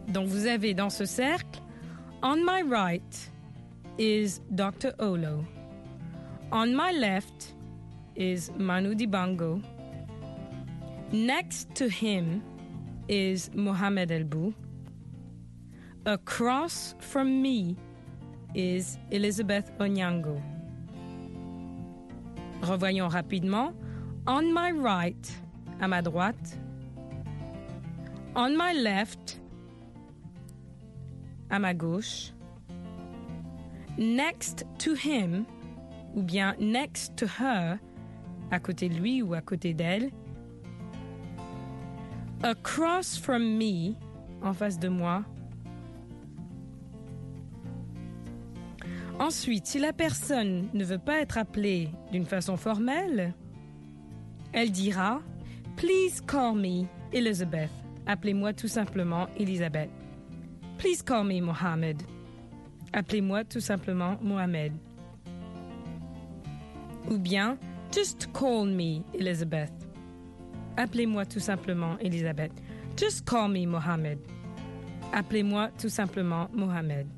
Donc vous avez dans ce cercle, on my right is Dr. Olo. On my left is Manu Dibango. Next to him is Mohamed Elbou. Across from me is Elizabeth Onyango. Revoyons rapidement. On my right, à ma droite. On my left, à ma gauche. Next to him, ou bien next to her, à côté de lui ou à côté d'elle. Across from me, en face de moi. Ensuite, si la personne ne veut pas être appelée d'une façon formelle, elle dira « Please call me Elizabeth ». Appelez-moi tout simplement Elisabeth. « Please call me Mohammed ». Appelez-moi tout simplement Mohamed. Ou bien « Just call me Elizabeth ». Appelez-moi tout simplement Elisabeth. « Just call me Mohammed ». Appelez-moi tout simplement Mohamed.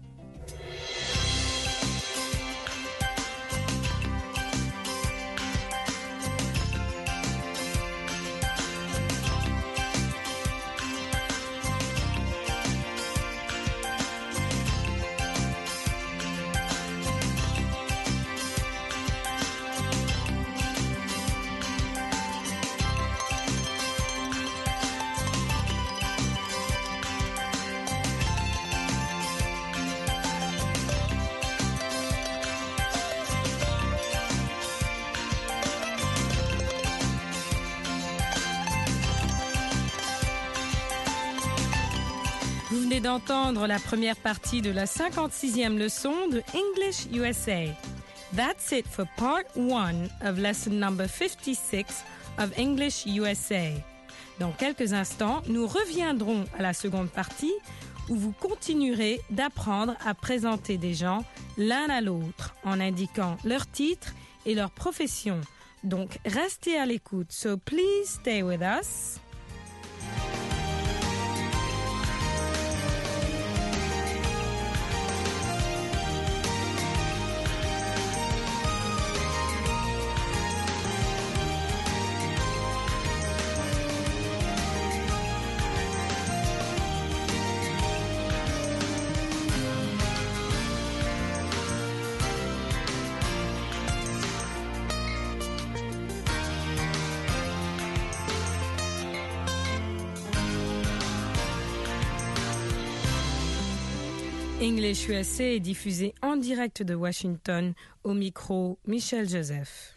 Vous venez d'entendre la première partie de la 56e leçon de English USA. That's it for part 1 of lesson number 56 of English USA. Dans quelques instants, nous reviendrons à la seconde partie où vous continuerez d'apprendre à présenter des gens l'un à l'autre en indiquant leur titre et leur profession. Donc, restez à l'écoute. So please stay with us. English USA est diffusé en direct de Washington, au micro Michel Joseph.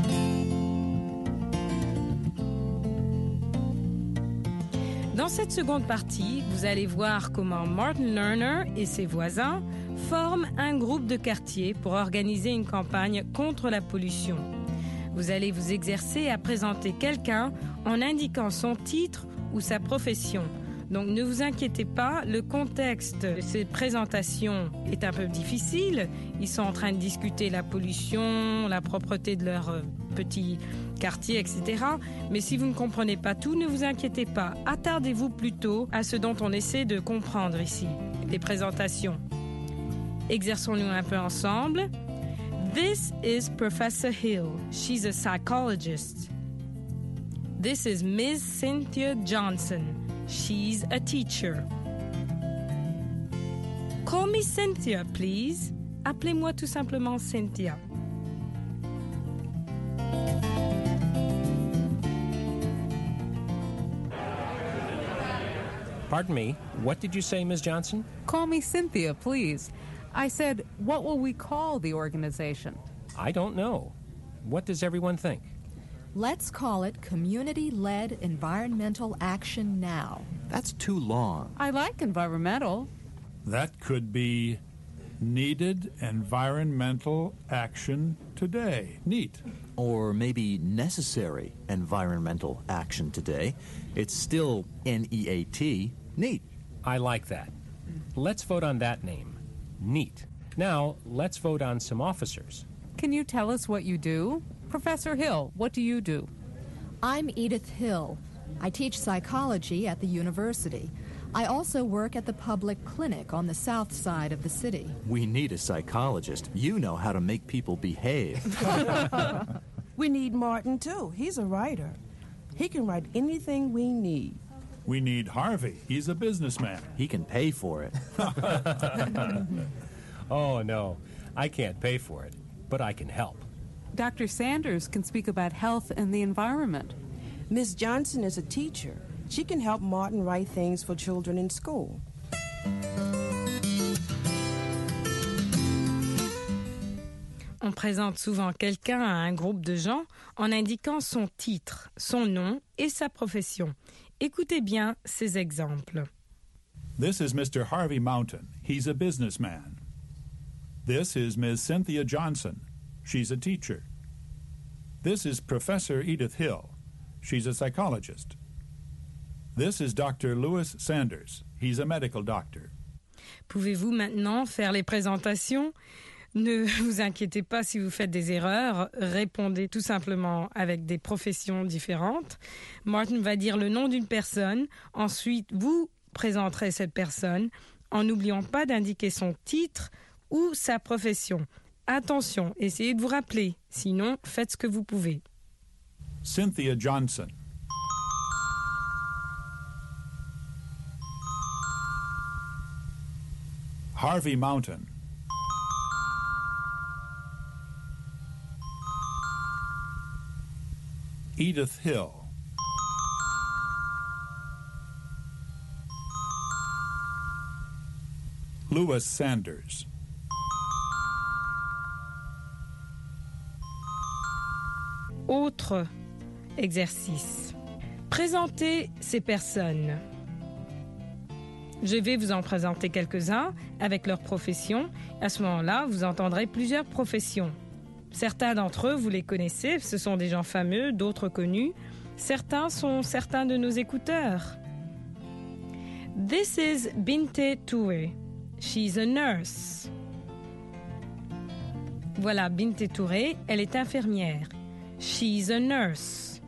Dans cette seconde partie, vous allez voir comment Martin Lerner et ses voisins forment un groupe de quartier pour organiser une campagne contre la pollution. Vous allez vous exercer à présenter quelqu'un en indiquant son titre ou sa profession. Donc ne vous inquiétez pas, le contexte de ces présentations est un peu difficile. Ils sont en train de discuter la pollution, la propreté de leur petit quartier, etc. Mais si vous ne comprenez pas tout, ne vous inquiétez pas. Attardez-vous plutôt à ce dont on essaie de comprendre ici, les présentations. Exerçons-nous un peu ensemble. This is Professor Hill. She's a psychologist. This is Ms. Cynthia Johnson. She's a teacher. Call me Cynthia, please. Appelez-moi tout simplement Cynthia. Pardon me, what did you say, Ms. Johnson? Call me Cynthia, please. I said, what will we call the organization? I don't know. What does everyone think? Let's call it Community-Led Environmental Action Now. That's too long. I like environmental. That could be Needed Environmental Action Today. Neat. Or maybe Necessary Environmental Action Today. It's still NEAT. Neat. I like that. Let's vote on that name. Neat. Now, let's vote on some officers. Can you tell us what you do? Professor Hill, what do you do? I'm Edith Hill. I teach psychology at the university. I also work at the public clinic on the south side of the city. We need a psychologist. You know how to make people behave. We need Martin, too. He's a writer. He can write anything we need. We need Harvey. He's a businessman. He can pay for it. Oh, no, I can't pay for it, but I can help. Dr. Sanders can speak about health and the environment. Miss Johnson is a teacher. She can help Martin write things for children in school. On présente souvent quelqu'un à un groupe de gens en indiquant son titre, son nom et sa profession. Écoutez bien ces exemples. This is Mr. Harvey Mountain. He's a businessman. This is Ms. Cynthia Johnson. She's a teacher. This is Professor Edith Hill. She's a psychologist. This is Dr. Louis Sanders. He's a medical doctor. Pouvez-vous maintenant faire les présentations? Ne vous inquiétez pas si vous faites des erreurs. Répondez tout simplement avec des professions différentes. Martin va dire le nom d'une personne. Ensuite, vous présenterez cette personne en n'oubliant pas d'indiquer son titre ou sa profession. Attention, essayez de vous rappeler. Sinon, faites ce que vous pouvez. Cynthia Johnson. Harvey Mountain. Edith Hill. Louis Sanders. Autre exercice. Présentez ces personnes. Je vais vous en présenter quelques-uns avec leur profession. À ce moment-là, vous entendrez plusieurs professions. Certains d'entre eux, vous les connaissez, ce sont des gens fameux, d'autres connus. Certains sont certains de nos écouteurs. This is Binte Touré. She's a nurse. Voilà, Binte Touré, elle est infirmière. She's a nurse.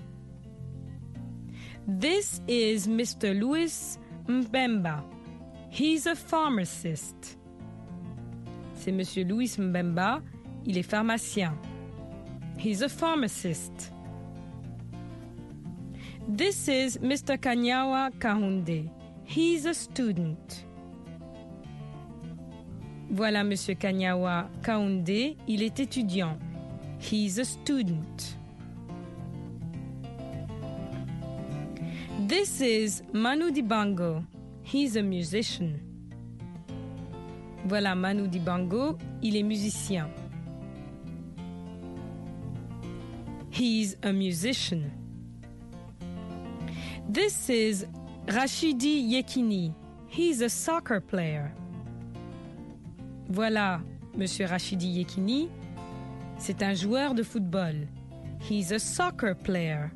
This is Mr. Louis Mbemba. He's a pharmacist. C'est Monsieur Louis Mbemba. Il est pharmacien. He's a pharmacist. This is Mr. Kanyawa Kahunde. He's a student. Voilà Monsieur Kanyawa Kahunde. Il est étudiant. He's a student. This is Manu Dibango. He's a musician. Voilà Manu Dibango. Il est musicien. He's a musician. This is Rashidi Yekini. He's a soccer player. Voilà, Monsieur Rashidi Yekini. C'est un joueur de football. He's a soccer player.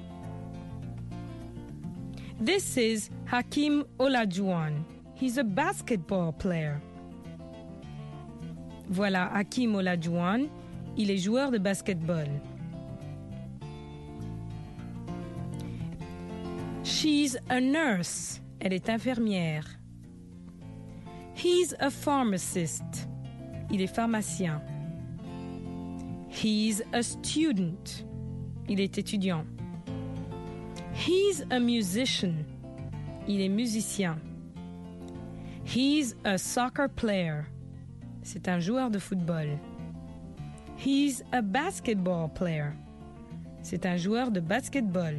This is Hakim Olajuwon. He's a basketball player. Voilà, Hakim Olajuwon. Il est joueur de basketball. She's a nurse. Elle est infirmière. He's a pharmacist. Il est pharmacien. He's a student. Il est étudiant. He's a musician. Il est musicien. He's a soccer player. C'est un joueur de football. He's a basketball player. C'est un joueur de basketball.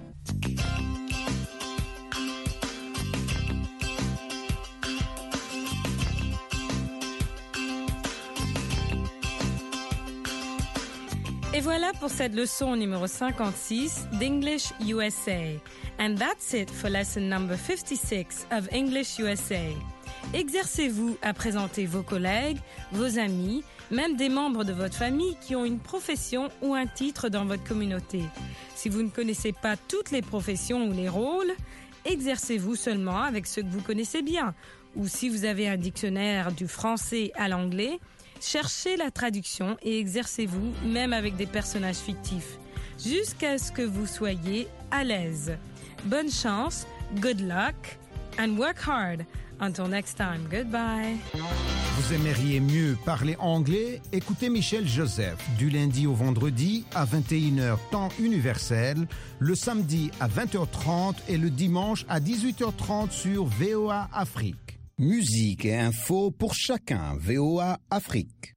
Et voilà pour cette leçon numéro 56 d'English USA. And that's it for lesson number 56 of English USA. Exercez-vous à présenter vos collègues, vos amis, même des membres de votre famille qui ont une profession ou un titre dans votre communauté. Si vous ne connaissez pas toutes les professions ou les rôles, exercez-vous seulement avec ceux que vous connaissez bien. Ou si vous avez un dictionnaire du français à l'anglais, cherchez la traduction et exercez-vous même avec des personnages fictifs, jusqu'à ce que vous soyez à l'aise. Bonne chance, good luck, and work hard. Until next time, goodbye. Vous aimeriez mieux parler anglais? Écoutez Michel Joseph du lundi au vendredi à 21h temps universel, le samedi à 20h30 et le dimanche à 18h30 sur VOA Afrique. Musique et info pour chacun. VOA Afrique.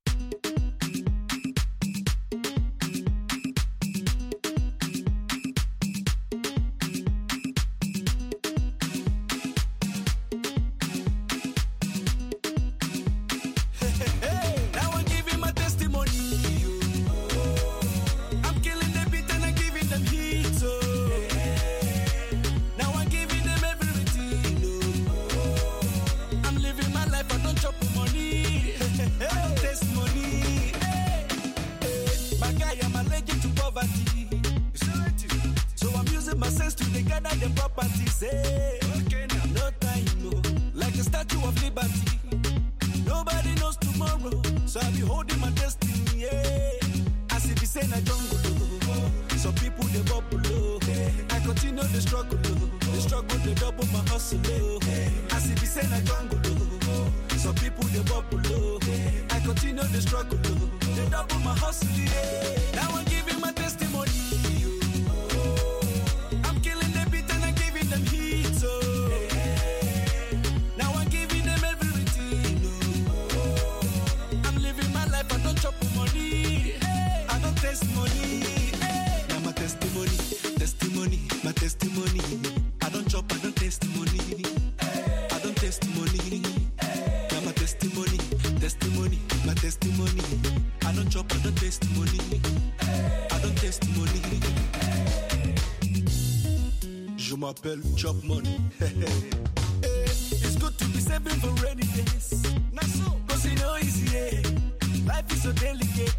M'appelle Chop Money. It's good to be saving for rainy days. Cause you know it's yeah. Life is so delicate.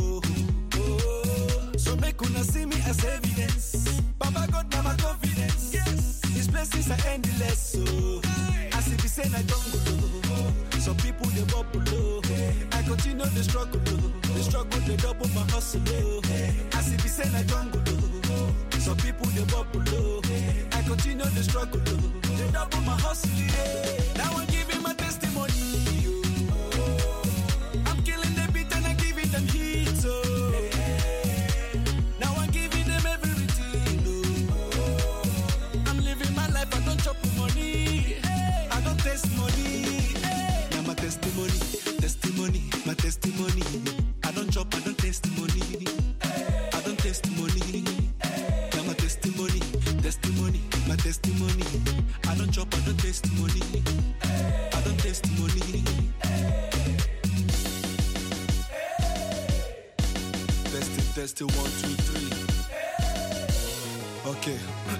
So make una see me as evidence. Papa God now my confidence. Yes. His blessings are endless. So as if he say I don't go. Some people they bubble. I continue the struggle. The struggle they double my hustle. As if he say I don't go. Some people they bubble. I continue the struggle. They double my hustle. Now I'm giving my testimony. I'm killing the beat and I'm giving them heat. Now I'm giving them everything. I'm living my life. I don't chop money. I don't taste money. Now my testimony, testimony, my testimony. I don't chop, I don't taste money. I don't taste money. Now my testimony, testimony, my testimony. I don't chop, I don't taste money. I don't taste money. Testing, 1, 2, 3. Okay.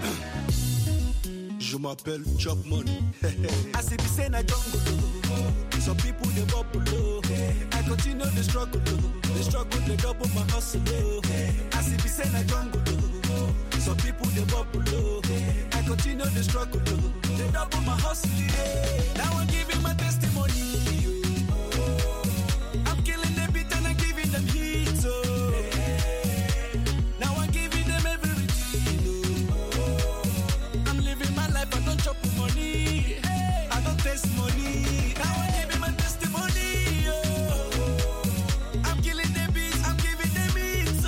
Je m'appelle Chop Money. I see the same I don't go. Some people they bubble. I continue the struggle. The struggle they double my hustle. I see the same I don't go. Some people they bubble. I continue the struggle. They double my hustle. Now I'm giving my testimony. I'm killing the beat and I'm giving them heat. Now I'm giving them everything. I'm living my life. I don't chop money. I don't taste money. Now I'm giving my testimony. I'm killing the beats. I'm giving them heat.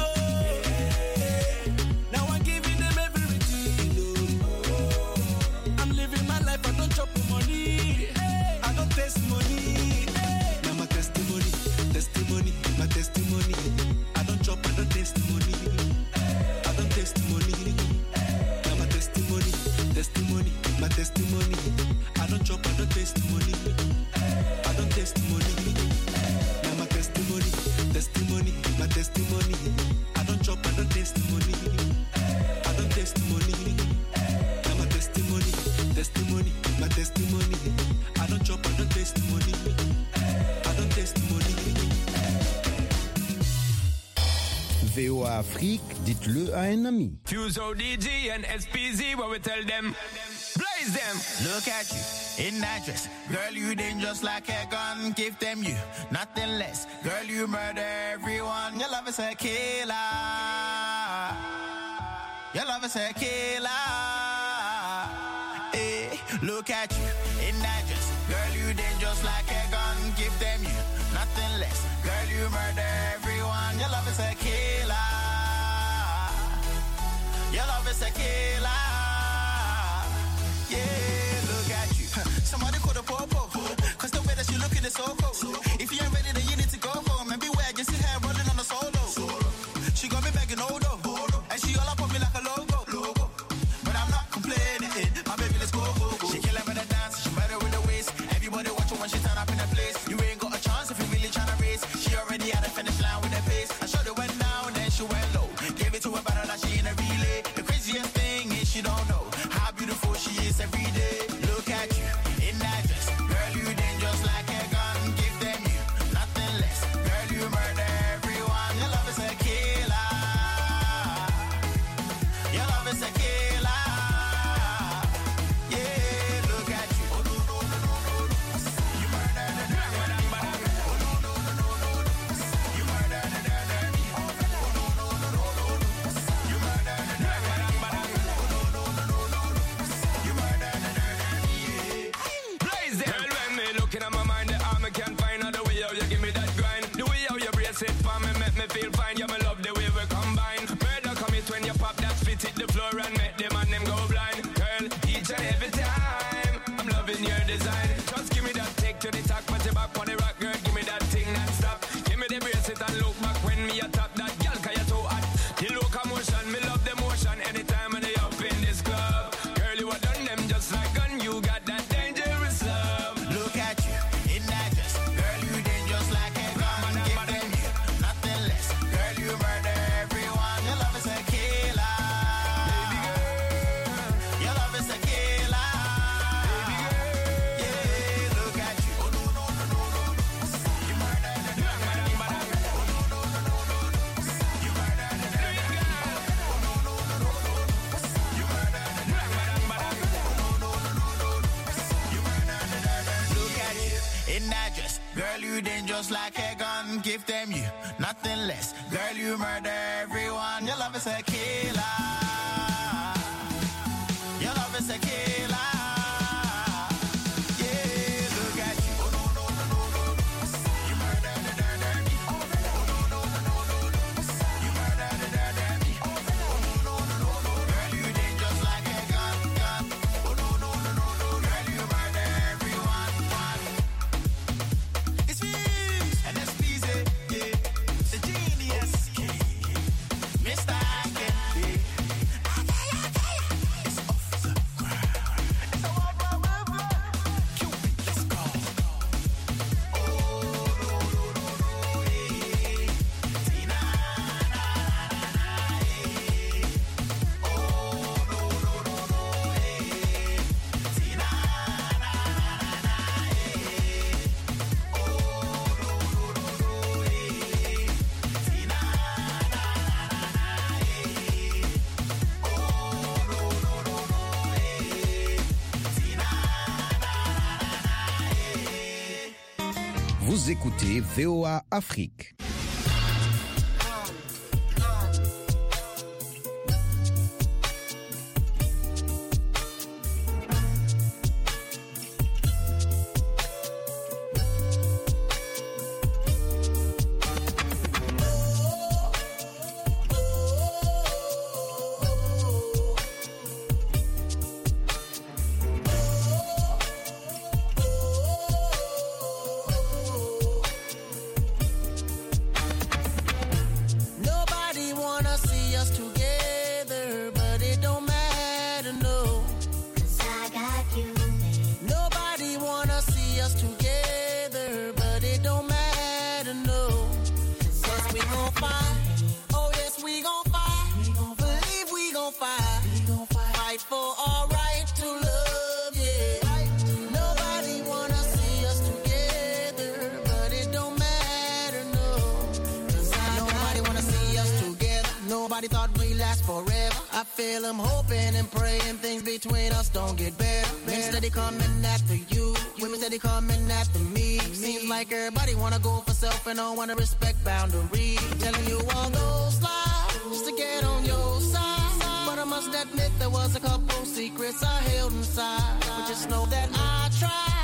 Now I'm giving them everything. I'm living my life. I don't chop money. I don't taste money. Now my testimony, testimony, my testimony. I don't chop, I don't taste money. I don't taste money. Now my testimony, testimony, my testimony. I don't chop, I don't taste money. I don't taste money. Now my testimony, testimony, my testimony. I don't chop, I don't taste money. I don't taste money. Now my testimony, testimony, my testimony. I don't chop, I don't taste money. I don't taste money. VOA Afrique, dites-le à un ami. Fuse ODG and SPZ, what we tell them. Blaze them. Look at you in that dress. Girl, you dangerous like a gun. Give them you, nothing less. Girl, you murder everyone. Your love is a killer. Your love is a killer. Hey, look at you just like a gun. Give them you, nothing less. Girl, you murder everyone. Your love is a killer. Your love is a killer. Yeah, look at you. Somebody call the popo. Cause the way that you looking is so cool. If you ain't ready, then you need to go home. And beware, you see her rolling on the solo. She got me begging Odo. And she all up on me like a logo. But I'm not complaining. My baby, let's go. She kill her with a dance. She better with the waist. Everybody watch her when she turn up in the place. You ain't got a chance if you really tryna race. She already had a finish line with her pace. I shot it went down, then she went low. Gave it to her better than she in a relay. The craziest thing is she don't know how beautiful she is every day. Look at you in that dress. Girl, you dangerous like a gun. Give them you, nothing less. Girl, you murder everyone. Your love is a killer. Your love is a killer. Yeah, look at you. Oh, no, no, no, no, no. You murder the dirty. Oh, no, no, no, no, no. You murder the dirty. Oh, no, no, no, no, no. You murder the dirty. Oh, no, no, no, no, no. You murder the dirty. Yeah. Blaze it. Girl, when me looking at my mind, the arm I can't find out the way how you give me that grind. The way how you brace it for me, make me feel fine. Yeah, me love the way we combine. Murder commit when you pop that spit hit the floor and make them and them go blind. Girl, each and every time, I'm loving your design. Just give me that take to the talk, put your back on the rock, girl. Give me that thing that stop. Give me the brace it and look back when me a top that girl, 'cause you're too hot. The locomotion, me love the motion. Anytime when they up in this club, girl, you a done them just like gun. You got that dangerous love. Look at you in that dress. Girl, you dangerous like a gun. Give them you, nothing less. Girl, you murder everyone. Your love is a killer. Baby girl, your love is a killer. Baby girl, yeah, look at you. Oh, no, no, no, no, no. You murder the dirty. Oh, no, no, no, no, no. You murder the dirty. Oh, no, no, no, no, no. You murder the dirty. Oh, no, no, no, no, no. You murder the dirty. Look at you in that dress. Girl, you dangerous like a gun. Give them you, nothing less. Girl, you murder everyone. Your love is a killer. Your love is a killer. Yeah, look at you. Oh, no, no, no, no, no. You murder the dirty. Oh, no, no, no, no, no. You murder the dirty. Oh, no, no, no, no, no. Girl, you dangerous like a gun. Oh, no, no, no, no, no. Girl, you murder everyone. It's me and that's Beezy, yeah. The genius, Mr. Ike, yeah. It's off the ground. It's a wild, wild, wild, wild. Cupid, let's go. Oh, no, no, no, no, yeah. Tina, na, na, na, na, yeah. Oh, no, no, no, no, yeah. Tina, na, na, na, na, yeah. Oh, no, no, no, no, yeah. Tina, na, na, na, na, yeah. Oh, no, no, no, no, yeah. Tina, na, na, na, yeah. Vous écoutez VOA Afrique. Nobody wanna see us together, but it don't matter, no. 'Cause I got you, babe. Nobody wanna see us together, but it don't matter, no. 'Cause we gon' fight. Oh yes, we gon' fight. Believe we gon' fight. Fight for our right to love, yeah. Nobody wanna see us together, but it don't matter, no. 'Cause nobody wanna see us together. Nobody thought we'd last forever. I feel I'm hoping and praying things between us don't get better. Men steady coming after you, women steady coming after me. Seems like everybody wanna go for self and don't wanna respect boundaries. Telling you all those lies just to get on your side. But I must admit there was a couple secrets I held inside. But just know that I tried.